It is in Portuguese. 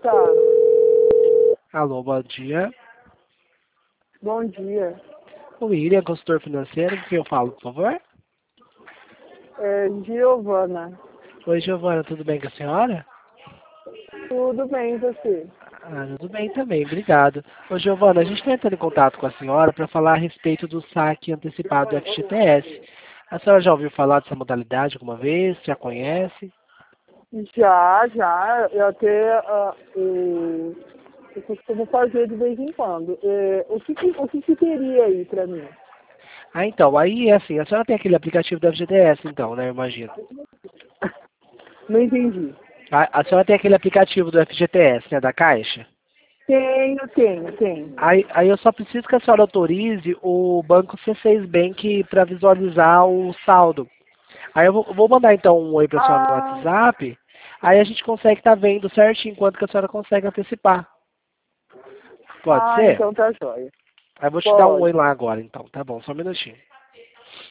Tá. Alô, bom dia. Bom dia. O William, consultor financeiro, com quem eu falo, por favor? É Giovana. Oi, Giovana, tudo bem com a senhora? Tudo bem, você? Tudo bem também, obrigado. Ô, Giovana, a gente está entrando em contato com a senhora para falar a respeito do saque antecipado do FGTS. A senhora já ouviu falar dessa modalidade alguma vez? Já conhece? Já. Eu até eu costumo fazer de vez em quando. O que teria aí pra mim? Então, aí, assim, a senhora tem aquele aplicativo do FGTS, então, né, eu imagino. Não entendi. A senhora tem aquele aplicativo do FGTS, né, da Caixa? Tenho. Aí eu só preciso que a senhora autorize o banco C6 Bank para visualizar o saldo. Aí eu vou mandar então um oi para a senhora no Ah, WhatsApp. Aí a gente consegue estar vendo certinho quanto que a senhora consegue antecipar. Pode ser? então tá jóia. Aí eu vou te dar um oi Pode. lá agora então, tá bom? Só um minutinho.